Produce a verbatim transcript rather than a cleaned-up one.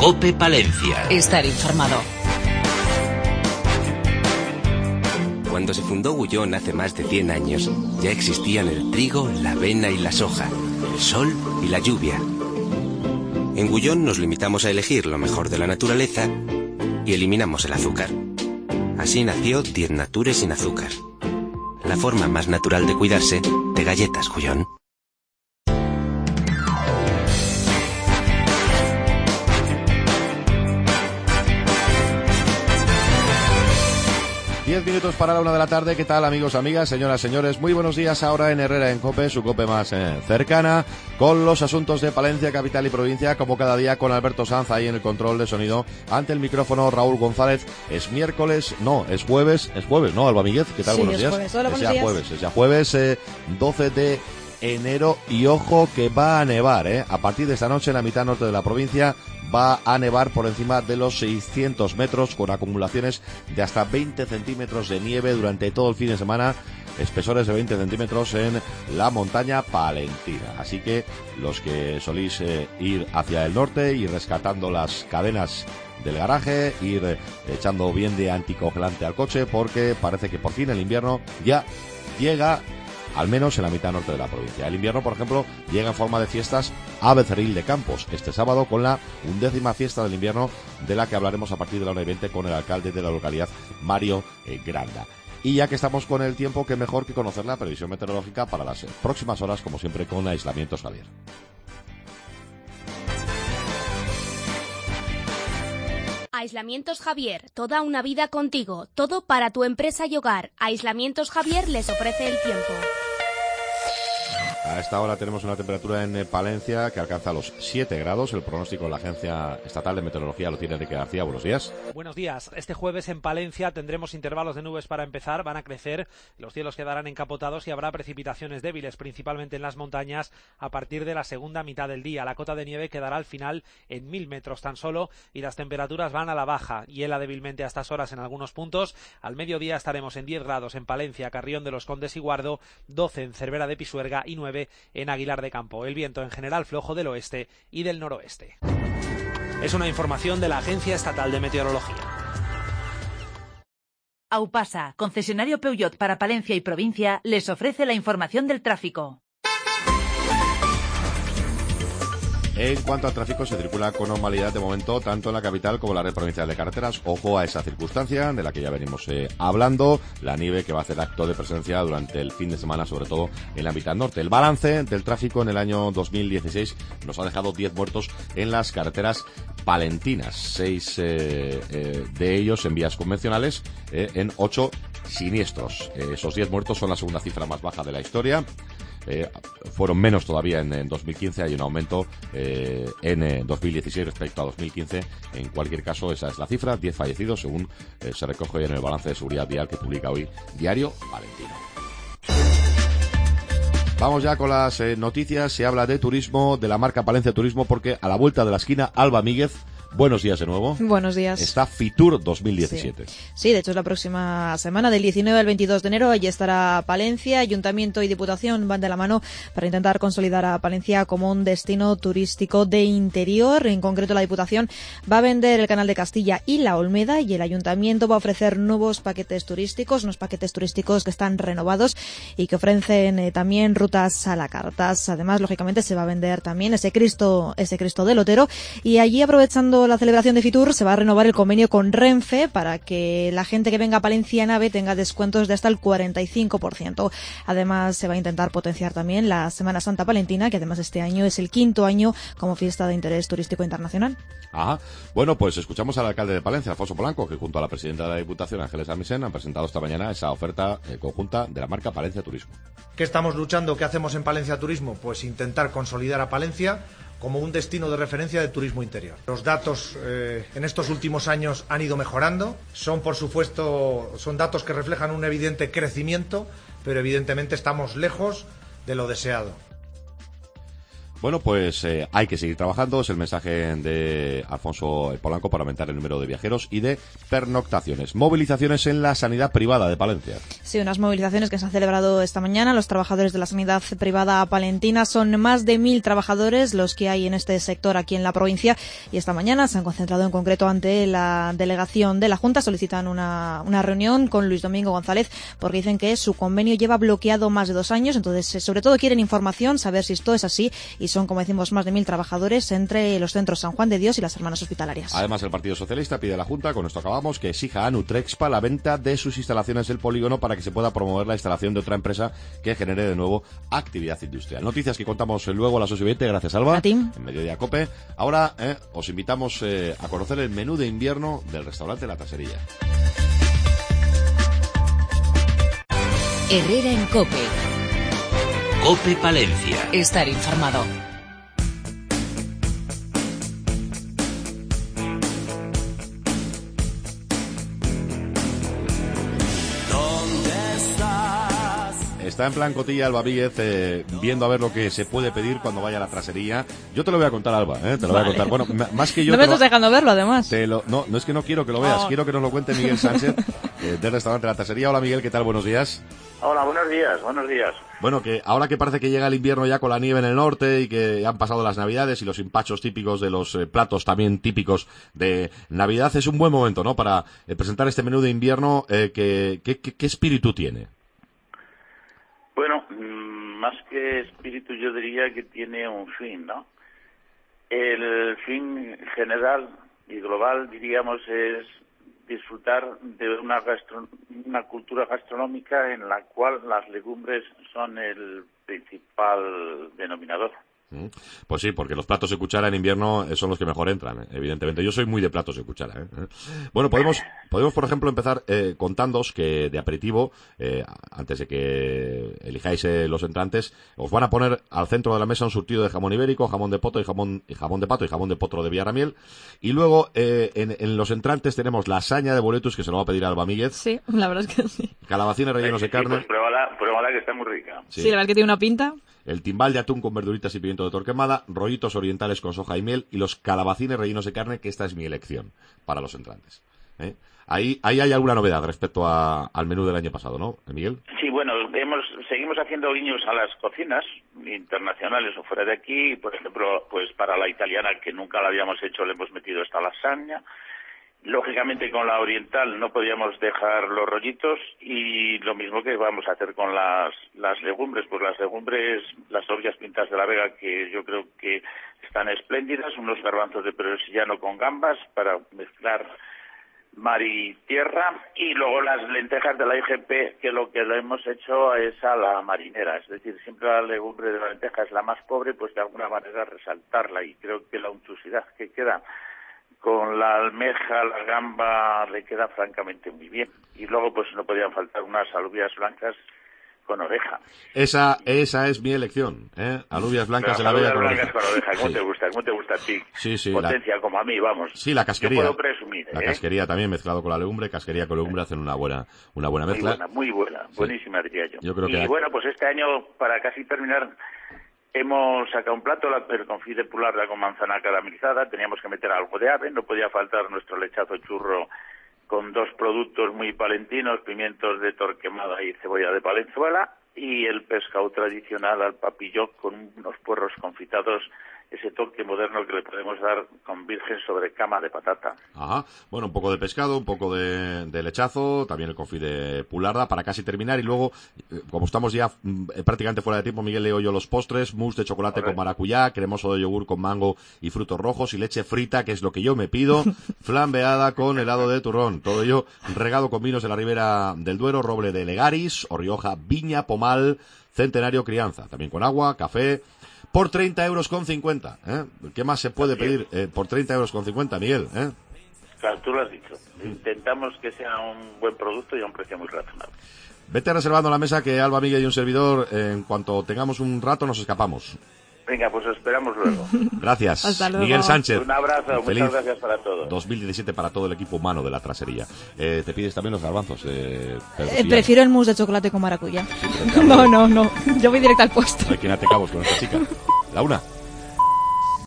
COPE Palencia. Estar informado. Cuando se fundó Gullón hace más de cien años, ya existían el trigo, la avena y la soja, el sol y la lluvia. En Gullón nos limitamos a elegir lo mejor de la naturaleza y eliminamos el azúcar. Así nació Diez Nature sin azúcar. La forma más natural de cuidarse de galletas Gullón. Diez minutos para la una de la tarde. ¿Qué tal, amigos, amigas, señoras, señores? Muy buenos días ahora en Herrera en COPE, su COPE más eh, cercana, con los asuntos de Palencia, capital y provincia, como cada día con Alberto Sanz ahí en el control de sonido. Ante el micrófono, Raúl González. Es miércoles, no, es jueves, es jueves, ¿no, Alba Míguez? ¿Qué tal? Sí, buenos es días. Jueves. Hola, es buenos ya días. jueves, es ya jueves, eh, doce de enero, y ojo que va a nevar, ¿eh? A partir de esta noche en la mitad norte de la provincia va a nevar por encima de los seiscientos metros, con acumulaciones de hasta veinte centímetros de nieve durante todo el fin de semana, espesores de veinte centímetros en la montaña palentina. Así que los que solís eh, ir hacia el norte y rescatando las cadenas del garaje, ir eh, echando bien de anticongelante al coche, porque parece que por fin el invierno ya llega, al menos en la mitad norte de la provincia. El invierno, por ejemplo, llega en forma de fiestas a Becerril de Campos este sábado, con la undécima fiesta del invierno, de la que hablaremos a partir de la una y veinte con el alcalde de la localidad, Mario eh, Granda. Y ya que estamos con el tiempo, qué mejor que conocer la previsión meteorológica para las próximas horas, como siempre, con Aislamientos Javier. Aislamientos Javier, toda una vida contigo, todo para tu empresa y hogar. Aislamientos Javier les ofrece el tiempo. A esta hora tenemos una temperatura en Palencia que alcanza los siete grados. El pronóstico de la Agencia Estatal de Meteorología lo tiene Enrique García. Buenos días. Buenos días. Este jueves en Palencia tendremos intervalos de nubes para empezar. Van a crecer, los cielos quedarán encapotados y habrá precipitaciones débiles, principalmente en las montañas, a partir de la segunda mitad del día. La cota de nieve quedará al final en mil metros tan solo y las temperaturas van a la baja. Hiela débilmente a estas horas en algunos puntos. Al mediodía estaremos en diez grados en Palencia, Carrión de los Condes y Guardo, doce en Cervera de Pisuerga y nueve en Aguilar de Campo. El viento en general flojo del oeste y del noroeste. Es una información de la Agencia Estatal de Meteorología. Aupasa, concesionario Peugeot para Palencia y provincia, les ofrece la información del tráfico. En cuanto al tráfico, se circula con normalidad de momento tanto en la capital como en la red provincial de carreteras. Ojo a esa circunstancia de la que ya venimos eh, hablando, la nieve que va a hacer acto de presencia durante el fin de semana, sobre todo en la mitad norte. El balance del tráfico en el año dos mil dieciséis nos ha dejado diez muertos en las carreteras palentinas, seis eh, eh, de ellos en vías convencionales, eh, en ocho siniestros. Eh, esos diez muertos son la segunda cifra más baja de la historia. Eh, fueron menos todavía en, en dos mil quince, hay un aumento eh, en eh, dos mil dieciséis respecto a dos mil quince. En cualquier caso, esa es la cifra, diez fallecidos según eh, se recoge hoy en el balance de seguridad vial que publica hoy Diario Palentino. Vamos ya con las eh, noticias. Se habla de turismo, de la marca Palencia Turismo, porque a la vuelta de la esquina, Alba Míguez, buenos días de nuevo. Buenos días. Está Fitur dos mil diecisiete. Sí. sí, de hecho es la próxima semana, del diecinueve al veintidós de enero. Allí estará Palencia. Ayuntamiento y Diputación van de la mano para intentar consolidar a Palencia como un destino turístico de interior. En concreto, la Diputación va a vender el Canal de Castilla y la Olmeda, y el Ayuntamiento va a ofrecer nuevos paquetes turísticos, unos paquetes turísticos que están renovados y que ofrecen eh, también rutas a la carta. Además, lógicamente, se va a vender también ese Cristo, ese Cristo del Otero, y allí, aprovechando la celebración de Fitur, se va a renovar el convenio con Renfe para que la gente que venga a Palencia en AVE tenga descuentos de hasta el cuarenta y cinco por ciento. Además, se va a intentar potenciar también la Semana Santa Palentina, que además este año es el quinto año como fiesta de interés turístico internacional. Ajá. Bueno, pues escuchamos al alcalde de Palencia, Alfonso Polanco, que junto a la presidenta de la Diputación, Ángeles Amisen, han presentado esta mañana esa oferta eh, conjunta de la marca Palencia Turismo. ¿Qué estamos luchando? ¿Qué hacemos en Palencia Turismo? Pues intentar consolidar a Palencia como un destino de referencia de turismo interior. Los datos eh, en estos últimos años han ido mejorando. Son, por supuesto, son datos que reflejan un evidente crecimiento, pero evidentemente estamos lejos de lo deseado. Bueno, pues eh, hay que seguir trabajando, es el mensaje de Alfonso Polanco para aumentar el número de viajeros y de pernoctaciones. Movilizaciones en la sanidad privada de Palencia. Sí, unas movilizaciones que se han celebrado esta mañana. Los trabajadores de la sanidad privada palentina son más de mil trabajadores los que hay en este sector aquí en la provincia, y esta mañana se han concentrado en concreto ante la delegación de la Junta. Solicitan una, una reunión con Luis Domingo González porque dicen que su convenio lleva bloqueado más de dos años, entonces sobre todo quieren información, saber si esto es así, y son, como decimos, más de mil trabajadores entre los centros San Juan de Dios y las Hermanas Hospitalarias. Además, el Partido Socialista pide a la Junta, con esto acabamos, que exija a Nutrexpa la venta de sus instalaciones del polígono para que se pueda promover la instalación de otra empresa que genere de nuevo actividad industrial. Noticias que contamos luego a las ocho y veinte, gracias Alba, a ti. En Mediodía Cope. Ahora eh, os invitamos eh, a conocer el menú de invierno del restaurante La Trasería. Herrera en Cope. Cope Palencia. Estar informado. Está en plan cotilla Alba Víguez, eh, viendo a ver lo que se puede pedir cuando vaya a la trasería. Yo te lo voy a contar, Alba, ¿eh? Te lo vale. voy a contar. Bueno, m- más que yo... No me lo... estás dejando verlo, además. Te lo... No, no es que no quiero que lo veas, oh. quiero que nos lo cuente Miguel Sánchez, eh, del restaurante La Trasería. Hola, Miguel, ¿qué tal? Buenos días. Hola, buenos días, buenos días. Bueno, que ahora que parece que llega el invierno ya con la nieve en el norte y que han pasado las Navidades y los empachos típicos de los eh, platos también típicos de Navidad, es un buen momento, ¿no?, para eh, presentar este menú de invierno. Eh, que, que, que, ¿Qué espíritu tiene? Bueno, más que espíritu yo diría que tiene un fin, ¿no? El fin general y global, diríamos, es disfrutar de una, gastro- una cultura gastronómica en la cual las legumbres son el principal denominador. Pues sí, porque los platos de cuchara en invierno son los que mejor entran, evidentemente. Yo soy muy de platos de cuchara, ¿eh? Bueno, podemos, podemos por ejemplo, empezar eh, contándoos que de aperitivo, eh, antes de que elijáis eh, los entrantes, os van a poner al centro de la mesa un surtido de jamón ibérico, jamón de poto y jamón, y jamón de pato y jamón de potro de Villaramiel. Y luego, eh, en, en los entrantes tenemos lasaña de boletus, que se lo va a pedir a Alba Míguez. Sí, la verdad es que sí. Calabacines rellenos de carne. Sí, pues pruébala, pruébala, que está muy rica. Sí. sí, la verdad es que tiene una pinta. El timbal de atún con verduritas y pimiento de Torquemada, rollitos orientales con soja y miel y los calabacines rellenos de carne, que esta es mi elección para los entrantes. ¿Eh? Ahí, ahí hay alguna novedad respecto a, al menú del año pasado, ¿no, Miguel? Sí, bueno, hemos, seguimos haciendo guiños a las cocinas internacionales o fuera de aquí. Por ejemplo, pues para la italiana, que nunca la habíamos hecho, le hemos metido esta lasaña. Lógicamente con la oriental no podíamos dejar los rollitos, y lo mismo que vamos a hacer con las, las legumbres. Pues las legumbres, las ollas pintas de la Vega, que yo creo que están espléndidas, unos garbanzos de perosillano con gambas para mezclar mar y tierra, y luego las lentejas de la I G P, que lo que lo hemos hecho es a la marinera, es decir, siempre la legumbre de la lenteja es la más pobre, pues de alguna manera resaltarla, y creo que la untuosidad que queda con la almeja, la gamba, le queda francamente muy bien. Y luego pues no podían faltar unas alubias blancas con oreja. Esa esa es mi elección, ¿eh? Alubias blancas de la Vega con oreja. Con oreja. ¿Cómo sí. te gusta? ¿Cómo te gusta a ti? Sí, sí. Potencia la... como a mí, vamos. Sí, la casquería. Yo puedo presumir, La ¿eh? casquería también mezclado con la legumbre, casquería con legumbre hacen una buena una buena muy mezcla. Buena, muy buena, sí. Buenísima diría yo. yo creo y que... bueno, pues este año, para casi terminar, hemos sacado un plato, el confit de pularda con manzana caramelizada. Teníamos que meter algo de ave, no podía faltar nuestro lechazo churro con dos productos muy palentinos, pimientos de Torquemada y cebolla de Palenzuela, y el pescado tradicional al papillot con unos puerros confitados, ese toque moderno que le podemos dar con virgen sobre cama de patata. Ajá. Bueno, un poco de pescado, un poco de, de lechazo, también el confit de pularda para casi terminar, y luego, como estamos ya mm, prácticamente fuera de tiempo, Miguel, leo yo los postres: mousse de chocolate Correcto. Con maracuyá, cremoso de yogur con mango y frutos rojos, y leche frita, que es lo que yo me pido, flambeada con helado de turrón, todo ello regado con vinos de la Ribera del Duero, Roble de Legaris, O Rioja, Viña, Pomal, Centenario, Crianza, también con agua, café, por treinta euros con cincuenta, ¿eh? ¿Qué más se puede pedir eh, por treinta euros con cincuenta, Miguel? ¿eh? Claro, tú lo has dicho. Intentamos que sea un buen producto y a un precio muy razonable. Vete reservando la mesa, que Alba, Miguel y un servidor, en cuanto tengamos un rato, nos escapamos. Venga, pues esperamos luego. Gracias. Hasta luego. Miguel Sánchez. Un abrazo, feliz muchas gracias para todos. dos mil diecisiete para todo el equipo humano de la trasería. Eh, ¿Te pides también los garbanzos? Eh, eh, prefiero el mousse de chocolate con maracuyá. Sí, no, no, no. Yo voy directo al postre. Hay quien ate cabos con esta chica. La una.